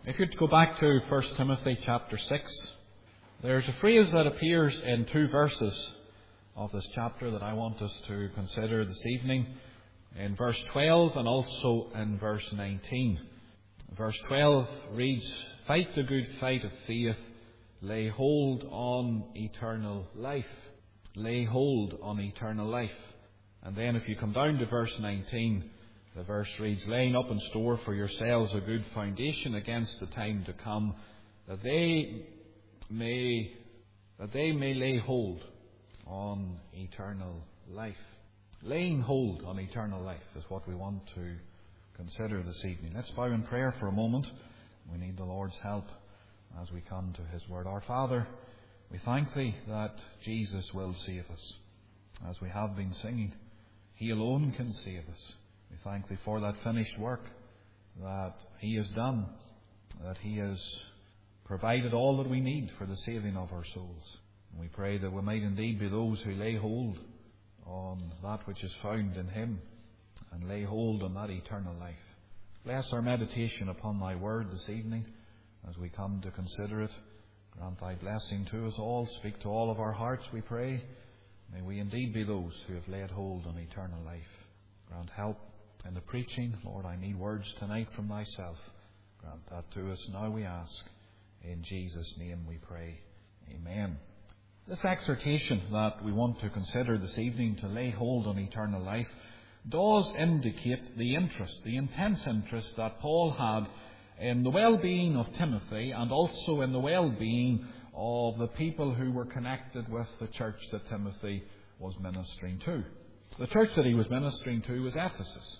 If you'd go back to 1 Timothy chapter 6, there's a phrase that appears in 2 verses of this chapter that I want us to consider this evening, in verse 12 and also in verse 19. Verse 12 reads, "Fight the good fight of faith, lay hold on eternal life." Lay hold on eternal life. And then if you come down to verse 19, the verse reads, "Laying up in store for yourselves a good foundation against the time to come, that they may lay hold on eternal life." Laying hold on eternal life is what we want to consider this evening. Let's bow in prayer for a moment. We need the Lord's help as we come to His Word. Our Father, we thank Thee that Jesus will save us. As we have been singing, He alone can save us. We thank Thee for that finished work that He has done, that He has provided all that we need for the saving of our souls. And we pray that we might indeed be those who lay hold on that which is found in Him and lay hold on that eternal life. Bless our meditation upon Thy Word this evening as we come to consider it. Grant Thy blessing to us all. Speak to all of our hearts, we pray. May we indeed be those who have laid hold on eternal life. Grant help in the preaching. Lord, I need words tonight from Thyself. Grant that to us now, we ask. In Jesus' name we pray. Amen. This exhortation that we want to consider this evening, to lay hold on eternal life, does indicate the interest, the intense interest that Paul had in the well-being of Timothy and also in the well-being of the people who were connected with the church that Timothy was ministering to. The church that he was ministering to was Ephesus.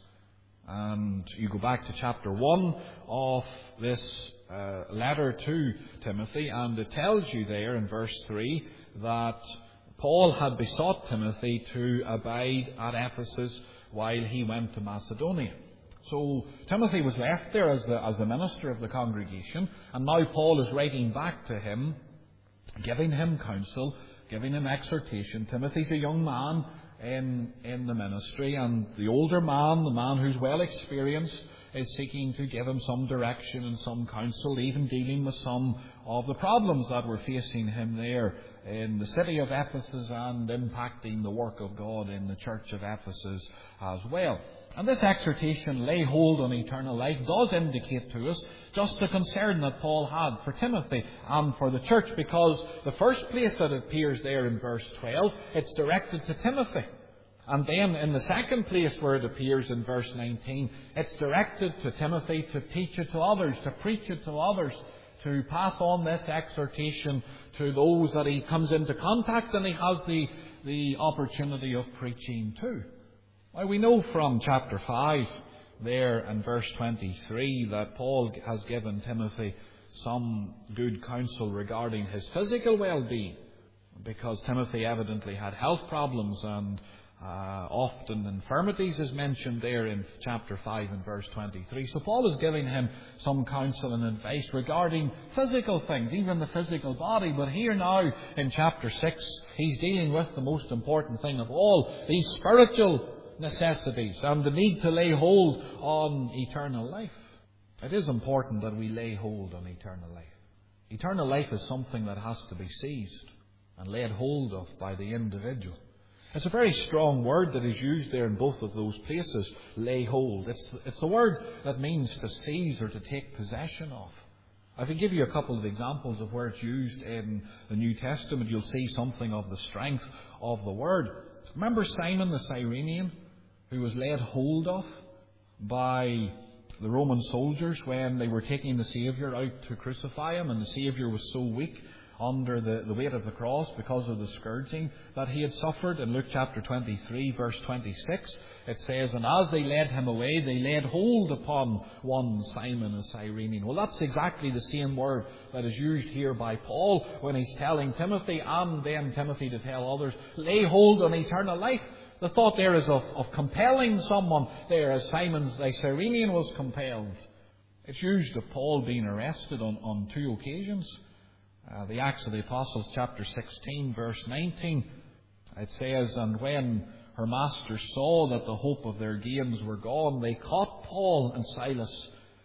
And you go back to chapter 1 of this letter to Timothy, and it tells you there in verse 3 that Paul had besought Timothy to abide at Ephesus while he went to Macedonia. So Timothy was left there as the minister of the congregation, and now Paul is writing back to him, giving him counsel, giving him exhortation. Timothy's a young man in the ministry, and the older man, the man who's well experienced, is seeking to give him some direction and some counsel, even dealing with some of the problems that were facing him there in the city of Ephesus and impacting the work of God in the church of Ephesus as well. And this exhortation, lay hold on eternal life, does indicate to us just the concern that Paul had for Timothy and for the church, because the first place that it appears there in verse 12, it's directed to Timothy. And then in the second place where it appears in verse 19, it's directed to Timothy to teach it to others, to preach it to others, to pass on this exhortation to those that he comes into contact and he has the opportunity of preaching to. Well, we know from chapter 5 there in verse 23 that Paul has given Timothy some good counsel regarding his physical well-being, because Timothy evidently had health problems, and often infirmities is mentioned there in chapter 5 and verse 23. So Paul is giving him some counsel and advice regarding physical things, even the physical body. But here now in chapter 6, he's dealing with the most important thing of all, these spiritual necessities and the need to lay hold on eternal life. It is important that we lay hold on eternal life. Eternal life is something that has to be seized and laid hold of by the individual. It's a very strong word that is used there in both of those places, lay hold. It's the word that means to seize or to take possession of. I can give you a couple of examples of where it's used in the New Testament. You'll see something of the strength of the word. Remember Simon the Cyrenian, who was laid hold of by the Roman soldiers when they were taking the Saviour out to crucify him, and the Saviour was so weak under the weight of the cross because of the scourging that he had suffered. In Luke chapter 23 verse 26 it says, "And as they led him away, they laid hold upon one Simon a Cyrenian." Well, that's exactly the same word that is used here by Paul when he's telling Timothy, and then Timothy to tell others, lay hold on eternal life. The thought there is of compelling someone there, as Simon the Cyrenian was compelled. It's used of Paul being arrested on 2 occasions. The Acts of the Apostles, chapter 16, verse 19, it says, "And when her masters saw that the hope of their gains were gone, they caught Paul and Silas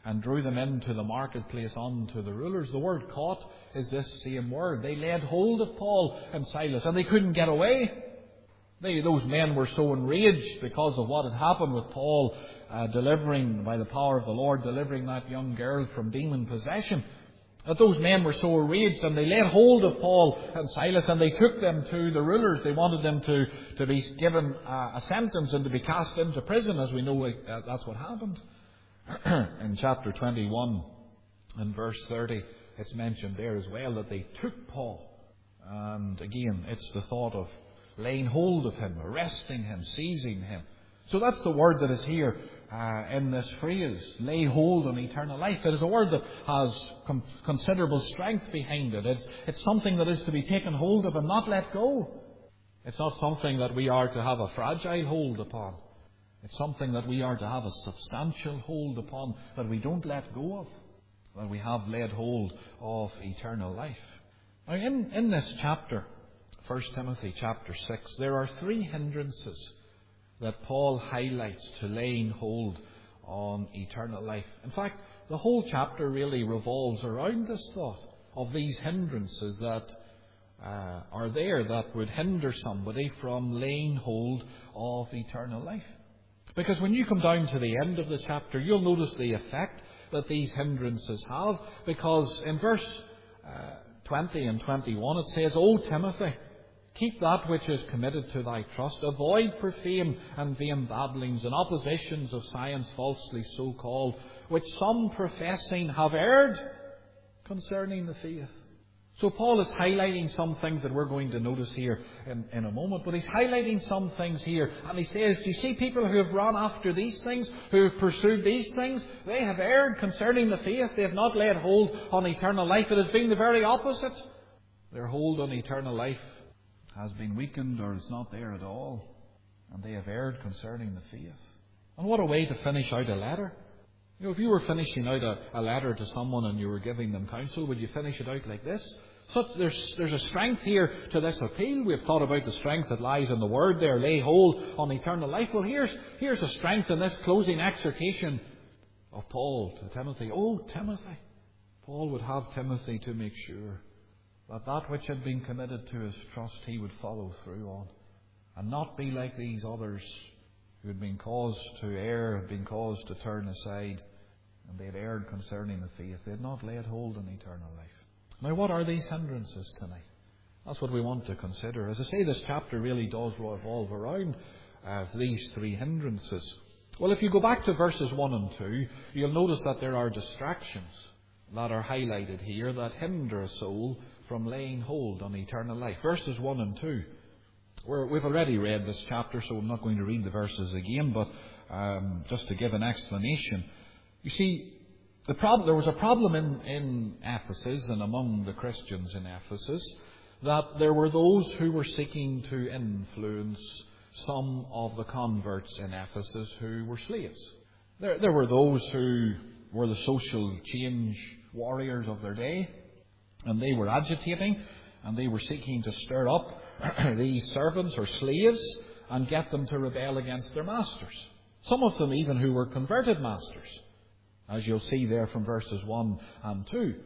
and drew them into the marketplace unto the rulers. The word caught is this same word. They laid hold of Paul and Silas, and they couldn't get away. Those men were so enraged because of what had happened with Paul delivering, by the power of the Lord, delivering that young girl from demon possession, that those men were so enraged, and they laid hold of Paul and Silas, and they took them to the rulers. They wanted them to be given a sentence and to be cast into prison. As we know, that's what happened. In chapter 21 and verse 30, it's mentioned there as well that they took Paul. And again, it's the thought of laying hold of him, arresting him, seizing him. So that's the word that is here in this phrase, lay hold on eternal life. It is a word that has considerable strength behind it. It's something that is to be taken hold of and not let go. It's not something that we are to have a fragile hold upon. It's something that we are to have a substantial hold upon, that we don't let go of, that we have laid hold of eternal life. Now, in this chapter, 1 Timothy chapter 6, there are 3 hindrances that Paul highlights to laying hold on eternal life. In fact, the whole chapter really revolves around this thought of these hindrances that are there that would hinder somebody from laying hold of eternal life. Because when you come down to the end of the chapter, you'll notice the effect that these hindrances have. Because in verse 20 and 21 it says, O Timothy, keep that which is committed to thy trust. Avoid profane and vain babblings and oppositions of science falsely so called, which some professing have erred concerning the faith. So Paul is highlighting some things that we're going to notice here in a moment. But he's highlighting some things here. And he says, do you see people who have run after these things, who have pursued these things? They have erred concerning the faith. They have not laid hold on eternal life. It has been the very opposite. Their hold on eternal life has been weakened, or it's not there at all. And they have erred concerning the faith. And what a way to finish out a letter. You know, if you were finishing out a letter to someone and you were giving them counsel, would you finish it out like this? There's a strength here to this appeal. We've thought about the strength that lies in the word there, lay hold on eternal life. Well, here's a strength in this closing exhortation of Paul to Timothy. Oh, Timothy. Paul would have Timothy to make sure that which had been committed to his trust he would follow through on, and not be like these others who had been caused to err, had been caused to turn aside, and they had erred concerning the faith. They had not laid hold on eternal life. Now, what are these hindrances tonight? That's what we want to consider. As I say, this chapter really does revolve around these 3 hindrances. Well, if you go back to verses 1 and 2, you'll notice that there are distractions that are highlighted here that hinder a soul from laying hold on eternal life. Verses 1 and 2. We've already read this chapter, so I'm not going to read the verses again, but just to give an explanation. You see, there was a problem in Ephesus and among the Christians in Ephesus, that there were those who were seeking to influence some of the converts in Ephesus who were slaves. There were those who were the social change warriors of their day, and they were agitating, and they were seeking to stir up these servants or slaves and get them to rebel against their masters. Some of them even who were converted masters, as you'll see there from verses 1 and 2.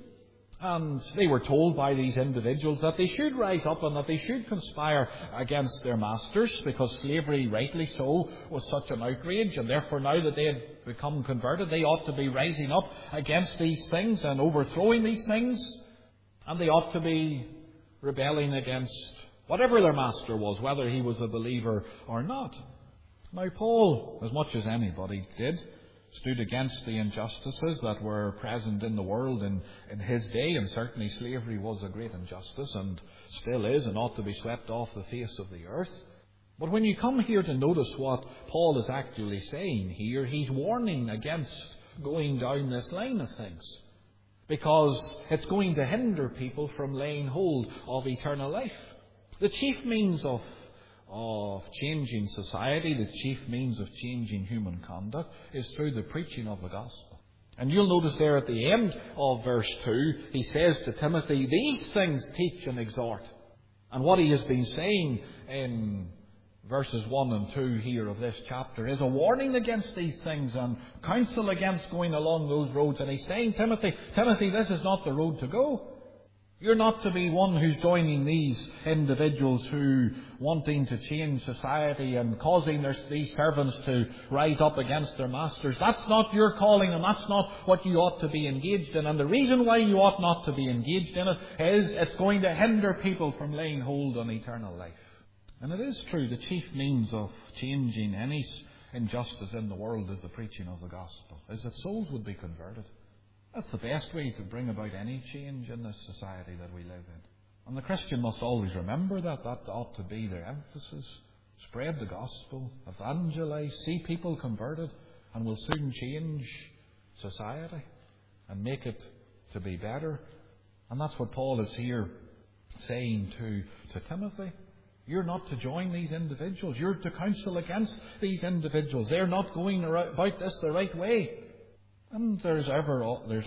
And they were told by these individuals that they should rise up and that they should conspire against their masters, because slavery, rightly so, was such an outrage, and therefore now that they had become converted, they ought to be rising up against these things and overthrowing these things, and they ought to be rebelling against whatever their master was, whether he was a believer or not. Now Paul, as much as anybody did, stood against the injustices that were present in the world in his day, and certainly slavery was a great injustice and still is, and ought to be swept off the face of the earth. But when you come here to notice what Paul is actually saying here, he's warning against going down this line of things, because it's going to hinder people from laying hold of eternal life. The chief means of changing society, the chief means of changing human conduct, is through the preaching of the gospel. And you'll notice there at the end of verse 2, he says to Timothy, these things teach and exhort. And what he has been saying in verses 1 and 2 here of this chapter is a warning against these things and counsel against going along those roads. And he's saying, Timothy, this is not the road to go. You're not to be one who's joining these individuals who wanting to change society and causing these servants to rise up against their masters. That's not your calling, and that's not what you ought to be engaged in. And the reason why you ought not to be engaged in it is it's going to hinder people from laying hold on eternal life. And it is true, the chief means of changing any injustice in the world is the preaching of the gospel, is that souls would be converted. That's the best way to bring about any change in this society that we live in. And the Christian must always remember that. That ought to be their emphasis. Spread the gospel, evangelize, see people converted, and we'll soon change society and make it to be better. And that's what Paul is here saying to Timothy. You're not to join these individuals. You're to counsel against these individuals. They're not going about this the right way. And it's ever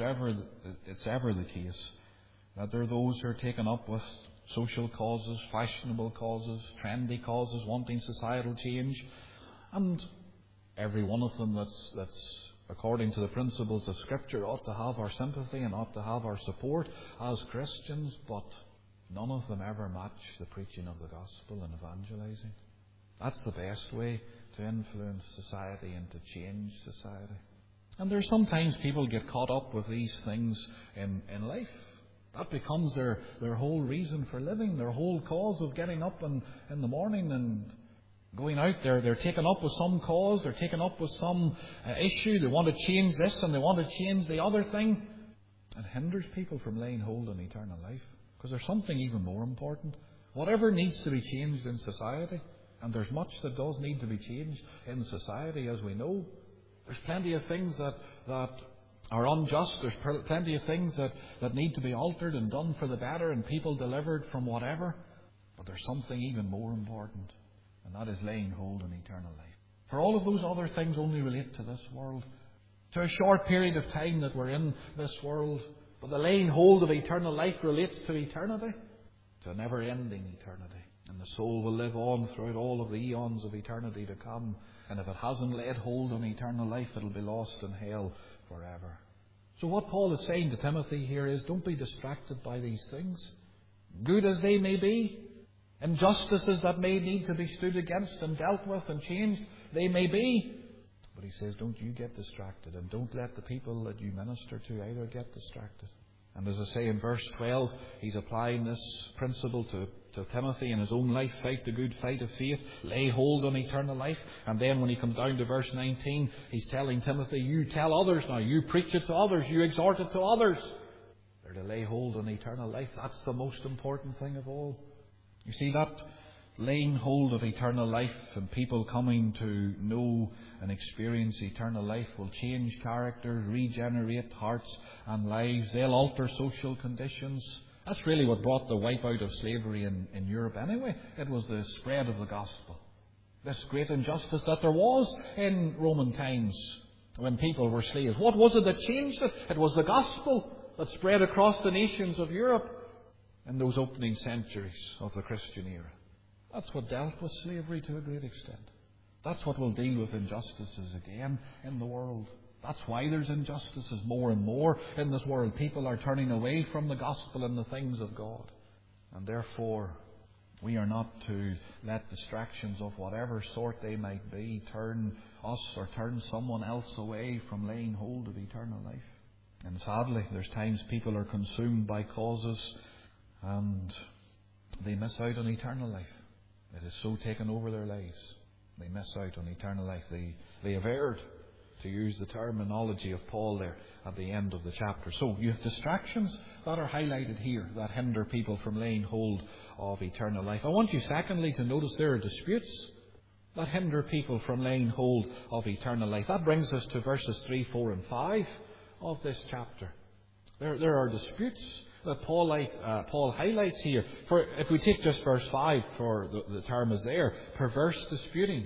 the case that there are those who are taken up with social causes, fashionable causes, trendy causes, wanting societal change. And every one of them that's according to the principles of Scripture ought to have our sympathy and ought to have our support as Christians, but none of them ever match the preaching of the gospel and evangelizing. That's the best way to influence society and to change society. And there's sometimes people get caught up with these things in life. That becomes their whole reason for living, their whole cause of getting up in the morning and going out. They're taken up with some cause, they're taken up with some issue. They want to change this and they want to change the other thing. It hinders people from laying hold on eternal life. Because there's something even more important. Whatever needs to be changed in society, and there's much that does need to be changed in society, as we know. There's plenty of things that are unjust. There's plenty of things that need to be altered and done for the better, and people delivered from whatever. But there's something even more important, and that is laying hold on eternal life. For all of those other things only relate to this world, to a short period of time that we're in this world. But the laying hold of eternal life relates to eternity, to a never-ending eternity. And the soul will live on throughout all of the eons of eternity to come. And if it hasn't laid hold on eternal life, it'll be lost in hell forever. So what Paul is saying to Timothy here is, don't be distracted by these things. Good as they may be, injustices that may need to be stood against and dealt with and changed, they may be. But he says, don't you get distracted, and don't let the people that you minister to either get distracted. And as I say in verse 12, he's applying this principle to Timothy in his own life. Fight the good fight of faith, lay hold on eternal life. And then when he comes down to verse 19, he's telling Timothy, you tell others now, you preach it to others, you exhort it to others. They're to lay hold on eternal life. That's the most important thing of all. You see, that laying hold of eternal life and people coming to know and experience eternal life will change character, regenerate hearts and lives. They'll alter social conditions. That's really what brought the wipeout of slavery in Europe anyway. It was the spread of the gospel. This great injustice that there was in Roman times when people were slaves. What was it that changed it? It was the gospel that spread across the nations of Europe in those opening centuries of the Christian era. That's what dealt with slavery to a great extent. That's what will deal with injustices again in the world. That's why there's injustices more and more in this world. People are turning away from the gospel and the things of God. And therefore, we are not to let distractions of whatever sort they might be turn us or turn someone else away from laying hold of eternal life. And sadly, there's times people are consumed by causes and they miss out on eternal life. It has so taken over their lives. They miss out on eternal life. They have erred, to use the terminology of Paul there at the end of the chapter. So you have distractions that are highlighted here that hinder people from laying hold of eternal life. I want you secondly to notice there are disputes that hinder people from laying hold of eternal life. That brings us to verses 3, 4 and 5 of this chapter. There are disputes that Paul highlights here. For if we take just verse 5, for the term is there, perverse disputings.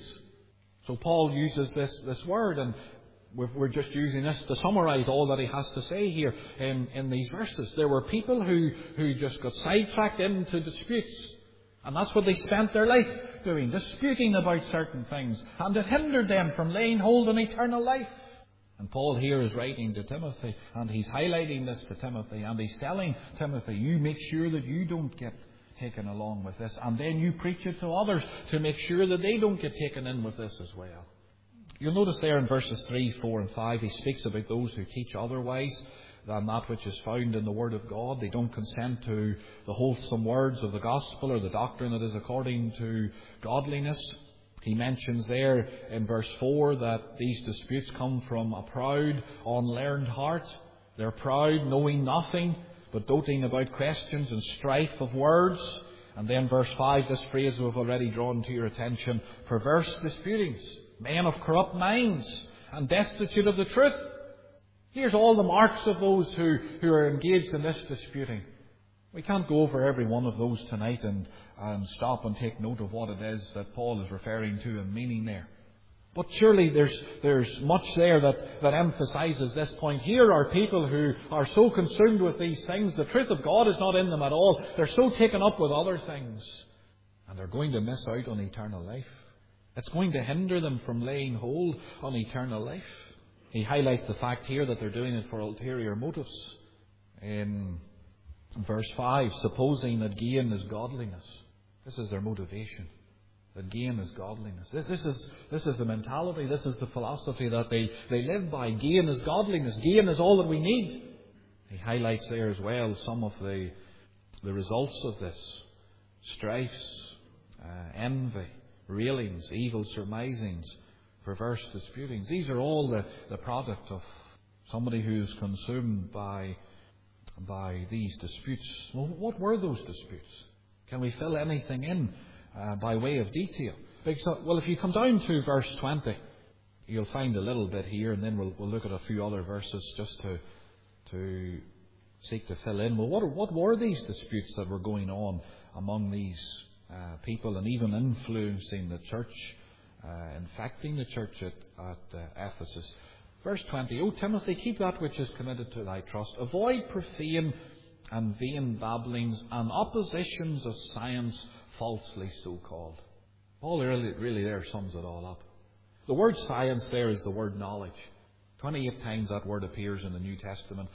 So Paul uses this word, and we're just using this to summarize all that he has to say here in these verses. There were people who just got sidetracked into disputes. And that's what they spent their life doing, disputing about certain things, and it hindered them from laying hold on eternal life. And Paul here is writing to Timothy, and he's highlighting this to Timothy, and he's telling Timothy, you make sure that you don't get taken along with this, and then you preach it to others to make sure that they don't get taken in with this as well. You'll notice there in verses 3, 4 and 5, he speaks about those who teach otherwise than that which is found in the Word of God. They don't consent to the wholesome words of the gospel or the doctrine that is according to godliness. He mentions there in verse 4 that these disputes come from a proud, unlearned heart. They're proud, knowing nothing, but doting about questions and strife of words. And then verse 5, this phrase we've already drawn to your attention, perverse disputings, men of corrupt minds, and destitute of the truth. Here's all the marks of those who are engaged in this disputing. We can't go over every one of those tonight and stop and take note of what it is that Paul is referring to and meaning there. But surely there's much there that emphasizes this point. Here are people who are so consumed with these things, the truth of God is not in them at all. They're so taken up with other things. And they're going to miss out on eternal life. It's going to hinder them from laying hold on eternal life. He highlights the fact here that they're doing it for ulterior motives. In verse 5, supposing that gain is godliness. This is their motivation. That gain is godliness. This is the mentality, this is the philosophy that they live by. Gain is godliness. Gain is all that we need. He highlights there as well some of the results of this. Strifes, envy, railings, evil surmisings, perverse disputings. These are all the product of somebody who's consumed by these disputes. Well, what were those disputes? Can we fill anything in by way of detail? Well, if you come down to verse 20, you'll find a little bit here, and then we'll look at a few other verses just to seek to fill in. Well, what were these disputes that were going on among these people, and even influencing the church, infecting the church at Ephesus? Verse 20, O Timothy, keep that which is committed to thy trust. Avoid profane and vain babblings and oppositions of science, falsely so called. Paul really there sums it all up. The word science there is the word knowledge. 28 times that word appears in the New Testament.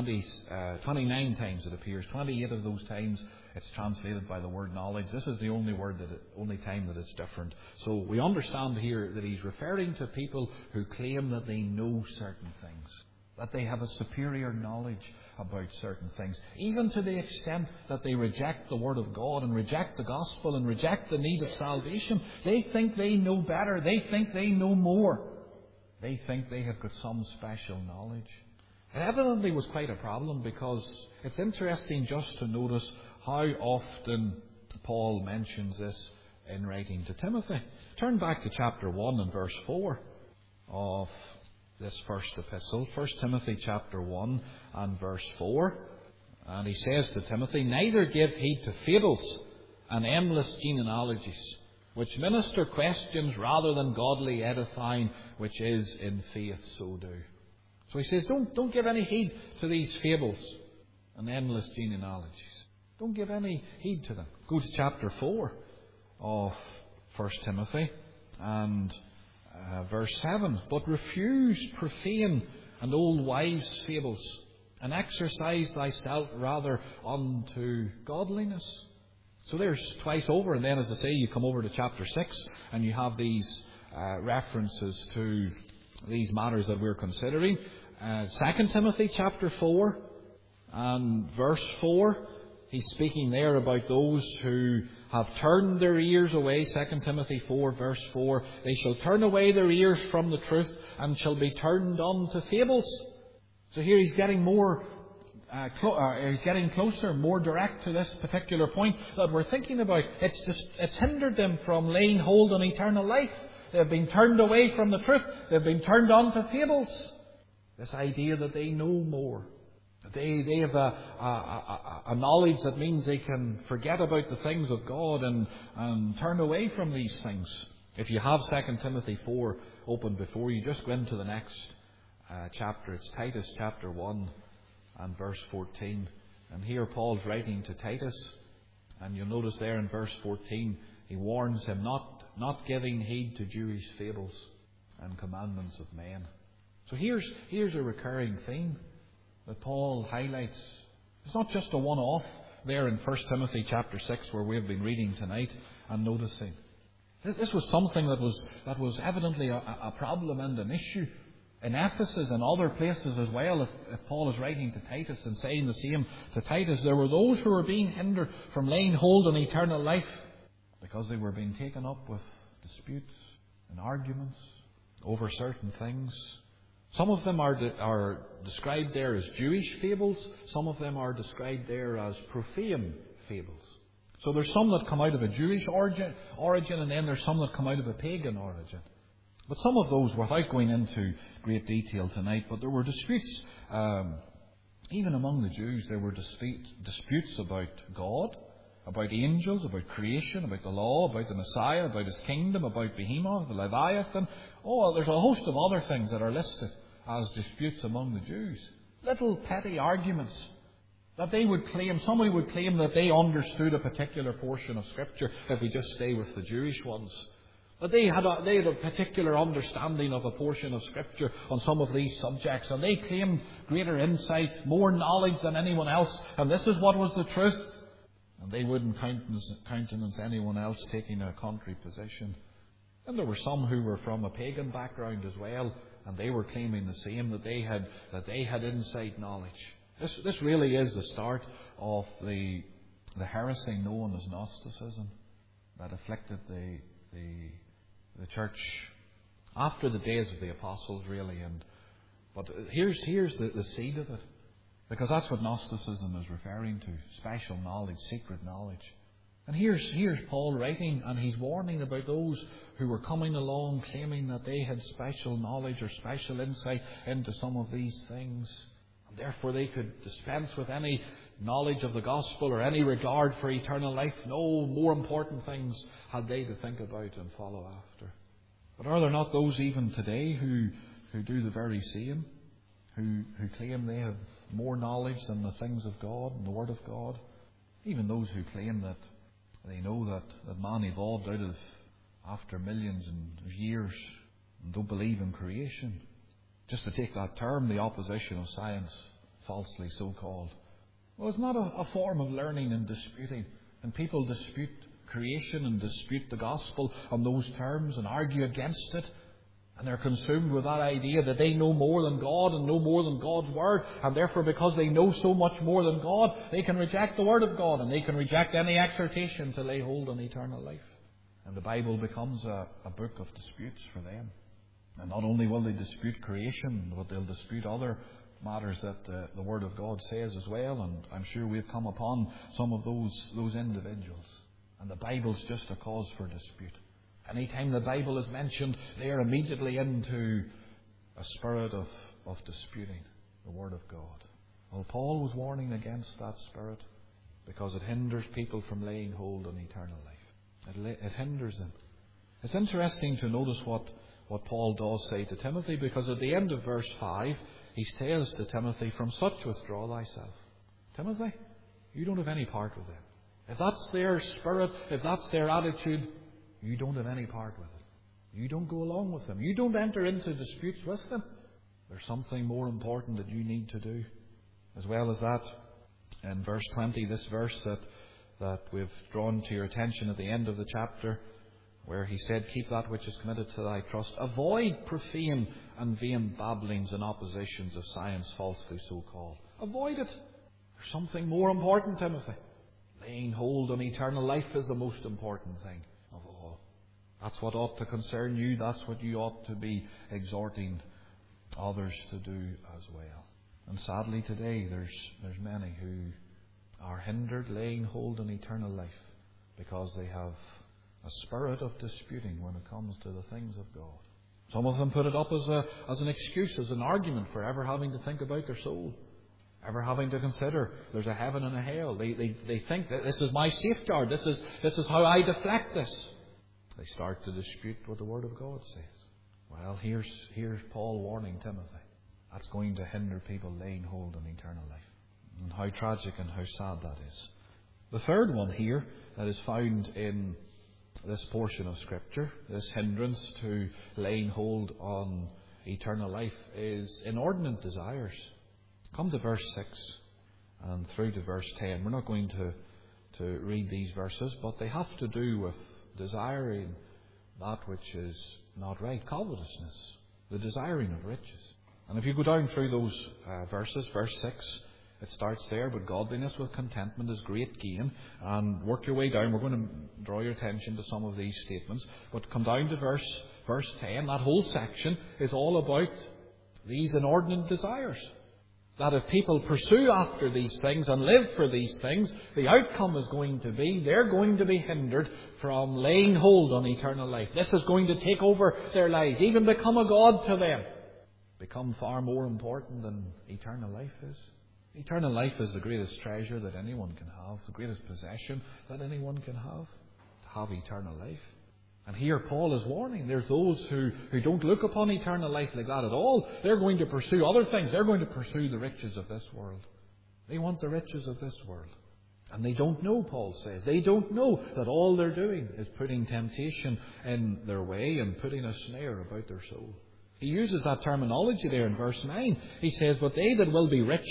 29 times it appears. 28 of those times it's translated by the word knowledge. This is the only time that it's different. So we understand here that he's referring to people who claim that they know certain things, that they have a superior knowledge about certain things, even to the extent that they reject the Word of God and reject the gospel and reject the need of salvation. They think they know better. They think they know more. They think they have got some special knowledge. It evidently was quite a problem, because it's interesting just to notice how often Paul mentions this in writing to Timothy. Turn back to chapter 1 and verse 4 of this first epistle, 1 Timothy chapter 1 and verse 4. And he says to Timothy, neither give heed to fables and endless genealogies, which minister questions rather than godly edifying, which is in faith so do. So he says, don't give any heed to these fables and endless genealogies. Don't give any heed to them. Go to chapter 4 of 1 Timothy and verse 7. But refuse profane and old wives' fables, and exercise thyself rather unto godliness. So there's twice over, and then as I say, you come over to chapter 6 and you have these references to these matters that we're considering. 2 Timothy chapter 4 and verse 4. He's speaking there about those who have turned their ears away. 2 Timothy 4 verse 4. They shall turn away their ears from the truth and shall be turned unto fables. So here he's getting he's getting closer, more direct to this particular point that we're thinking about. It's hindered them from laying hold on eternal life. They've been turned away from the truth. They've been turned onto fables. This idea that they know more. They have a knowledge that means they can forget about the things of God and turn away from these things. If you have 2 Timothy 4 open before you, just go into the next chapter. It's Titus chapter 1 and verse 14. And here Paul's writing to Titus. And you'll notice there in verse 14, he warns him not giving heed to Jewish fables and commandments of men. So here's a recurring theme that Paul highlights. It's not just a one-off there in 1 Timothy chapter 6 where we've been reading tonight and noticing. This was something that was evidently a problem and an issue in Ephesus and other places as well. If Paul is writing to Titus and saying the same to Titus, there were those who were being hindered from laying hold on eternal life because they were being taken up with disputes and arguments over certain things. Some of them are described there as Jewish fables. Some of them are described there as profane fables. So there's some that come out of a Jewish origin, and then there's some that come out of a pagan origin. But some of those, without going into great detail tonight, but there were disputes, even among the Jews, there were disputes about God, about angels, about creation, about the law, about the Messiah, about his kingdom, about Behemoth, the Leviathan. Oh, there's a host of other things that are listed as disputes among the Jews. Little petty arguments that they would claim, somebody would claim that they understood a particular portion of Scripture, if we just stay with the Jewish ones. That they had a particular understanding of a portion of Scripture on some of these subjects, and they claimed greater insight, more knowledge than anyone else, and this is what was the truth. And they wouldn't countenance anyone else taking a contrary position. And there were some who were from a pagan background as well, and they were claiming the same, that they had insight knowledge. This really is the start of the heresy known as Gnosticism that afflicted the church after the days of the apostles, really. But here's the seed of it, because that's what Gnosticism is referring to: special knowledge, secret knowledge. And here's Paul writing, and he's warning about those who were coming along claiming that they had special knowledge or special insight into some of these things. And therefore they could dispense with any knowledge of the gospel or any regard for eternal life. No, more important things had they to think about and follow after. But are there not those even today who do the very same? Who claim they have more knowledge than the things of God and the Word of God? Even those who claim that they know that man evolved out of after millions of years and don't believe in creation. Just to take that term, the opposition of science, falsely so called. Well, it's not a form of learning and disputing. And people dispute creation and dispute the gospel on those terms and argue against it. And they're consumed with that idea that they know more than God and know more than God's Word. And therefore, because they know so much more than God, they can reject the Word of God and they can reject any exhortation to lay hold on eternal life. And the Bible becomes a book of disputes for them. And not only will they dispute creation, but they'll dispute other matters that the Word of God says as well. And I'm sure we've come upon some of those individuals. And the Bible's just a cause for dispute. Anytime the Bible is mentioned, they are immediately into a spirit of disputing the Word of God. Well, Paul was warning against that spirit because it hinders people from laying hold on eternal life. It hinders them. It's interesting to notice what Paul does say to Timothy, because at the end of verse 5, he says to Timothy, "From such withdraw thyself." Timothy, you don't have any part with them. If that's their spirit, if that's their attitude, you don't have any part with it. You don't go along with them. You don't enter into disputes with them. There's something more important that you need to do. As well as that, in verse 20, this verse that we've drawn to your attention at the end of the chapter, where he said, "Keep that which is committed to thy trust. Avoid profane and vain babblings and oppositions of science falsely so called." Avoid it. There's something more important, Timothy. Laying hold on eternal life is the most important thing of all. That's what ought to concern you. That's what you ought to be exhorting others to do as well. And sadly today there's many who are hindered laying hold on eternal life because they have a spirit of disputing when it comes to the things of God. Some of them put it up as an excuse, as an argument for ever having to think about their soul, ever having to consider there's a heaven and a hell. They think that this is my safeguard. This is how I deflect this. They start to dispute what the Word of God says. Well, here's Paul warning Timothy. That's going to hinder people laying hold on eternal life. And how tragic and how sad that is. The third one here that is found in this portion of Scripture, this hindrance to laying hold on eternal life, is inordinate desires. Come to verse 6 and through to verse 10. We're not going to read these verses, but they have to do with desiring that which is not right. Covetousness, the desiring of riches. And if you go down through those verses, verse 6, it starts there, but godliness with contentment is great gain. And work your way down. We're going to draw your attention to some of these statements. But come down to verse 10. That whole section is all about these inordinate desires. That if people pursue after these things and live for these things, the outcome is going to be they're going to be hindered from laying hold on eternal life. This is going to take over their lives, even become a god to them. Become far more important than eternal life is. Eternal life is the greatest treasure that anyone can have, the greatest possession that anyone can have, to have eternal life. And here Paul is warning. There's those who don't look upon eternal life like that at all. They're going to pursue other things. They're going to pursue the riches of this world. They want the riches of this world. And they don't know, Paul says. They don't know that all they're doing is putting temptation in their way and putting a snare about their soul. He uses that terminology there in verse 9. He says, but they that will be rich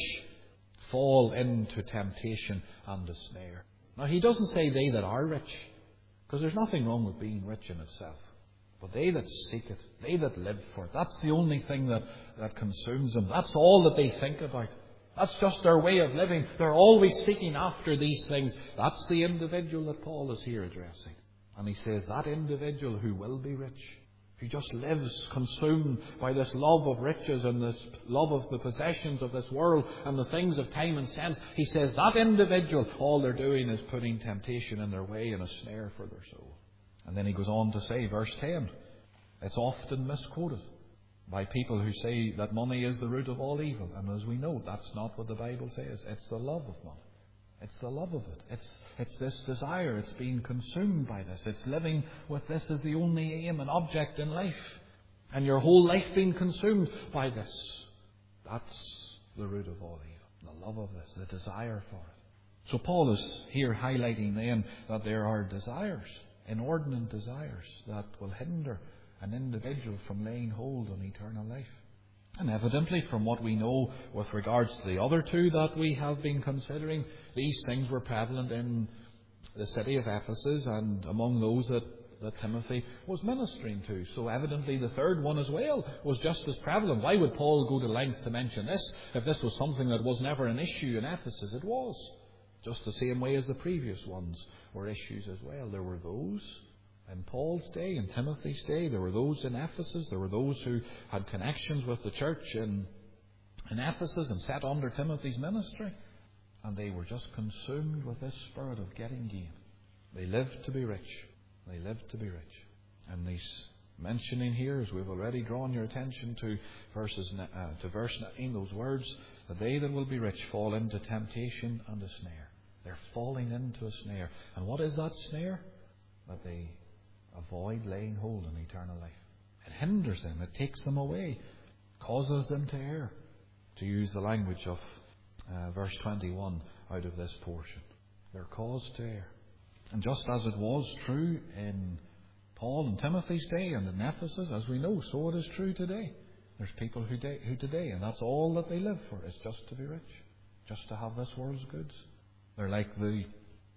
fall into temptation and a snare. Now he doesn't say they that are rich, because there's nothing wrong with being rich in itself. But they that seek it, they that live for it, that's the only thing that consumes them. That's all that they think about. That's just their way of living. They're always seeking after these things. That's the individual that Paul is here addressing. And he says that individual who will be rich, who just lives consumed by this love of riches and this love of the possessions of this world and the things of time and sense, he says that individual, all they're doing is putting temptation in their way and a snare for their soul. And then he goes on to say, verse 10, it's often misquoted by people who say that money is the root of all evil. And as we know, that's not what the Bible says. It's the love of money. It's the love of it. It's this desire. It's being consumed by this. It's living with this as the only aim and object in life. And your whole life being consumed by this. That's the root of all evil. The love of this, the desire for it. So Paul is here highlighting then that there are desires, inordinate desires, that will hinder an individual from laying hold on eternal life. And evidently, from what we know with regards to the other two that we have been considering, these things were prevalent in the city of Ephesus and among those that Timothy was ministering to. So evidently the third one as well was just as prevalent. Why would Paul go to lengths to mention this if this was something that was never an issue in Ephesus? It was. Just the same way as the previous ones were issues as well. There were those in Paul's day, in Timothy's day, there were those in Ephesus, there were those who had connections with the church in Ephesus and sat under Timothy's ministry, and they were just consumed with this spirit of getting gain. They lived to be rich. They lived to be rich. And he's mentioning here, as we've already drawn your attention to verse 9, those words, that they that will be rich fall into temptation and a snare. They're falling into a snare. And what is that snare? That they avoid laying hold on eternal life. It hinders them. It takes them away. Causes them to err. To use the language of verse 21 out of this portion. They're caused to err. And just as it was true in Paul and Timothy's day and in Ephesus, as we know, so it is true today. There's people who today, and that's all that they live for, is just to be rich. Just to have this world's goods. They're like the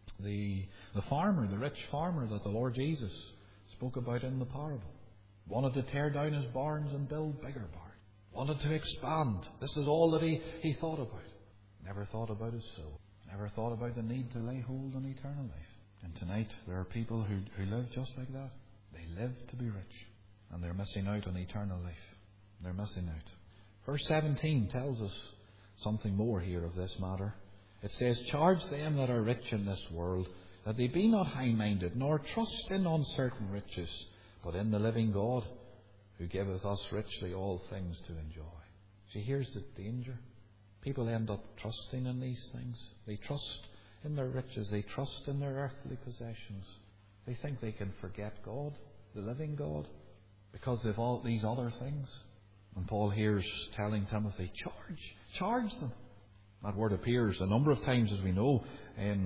farmer, the rich farmer that the Lord Jesus spoke about in the parable. Wanted to tear down his barns and build bigger barns. Wanted to expand. This is all that he thought about. Never thought about his soul. Never thought about the need to lay hold on eternal life. And tonight there are people who live just like that. They live to be rich. And they're missing out on eternal life. They're missing out. Verse 17 tells us something more here of this matter. It says, charge them that are rich in this world, that they be not high-minded, nor trust in uncertain riches, but in the living God, who giveth us richly all things to enjoy. See, here's the danger. People end up trusting in these things. They trust in their riches. They trust in their earthly possessions. They think they can forget God, the living God, because they've all these other things. And Paul here's telling Timothy, charge them. That word appears a number of times, as we know, in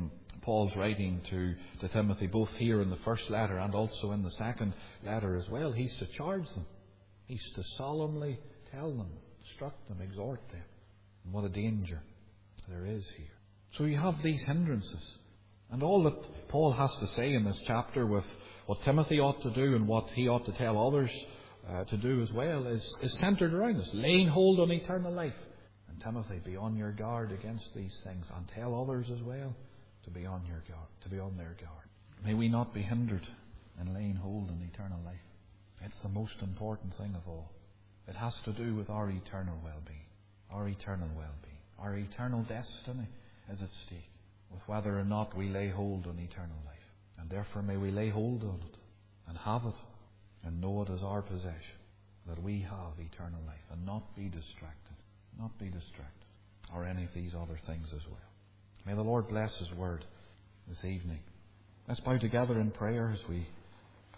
Paul's writing to Timothy, both here in the first letter and also in the second letter as well. He's to charge them. He's to solemnly tell them, instruct them, exhort them. And what a danger there is here. So you have these hindrances. And all that Paul has to say in this chapter with what Timothy ought to do and what he ought to tell others to do as well is centered around this, laying hold on eternal life. And Timothy, be on your guard against these things, and tell others as well to be on your guard, to be on their guard. May we not be hindered in laying hold on eternal life. It's the most important thing of all. It has to do with our eternal well-being. Our eternal well-being. Our eternal destiny is at stake with whether or not we lay hold on eternal life. And therefore may we lay hold on it and have it and know it as our possession, that we have eternal life, and not be distracted. Not be distracted. Or any of these other things as well. May the Lord bless His word this evening. Let's bow together in prayer as we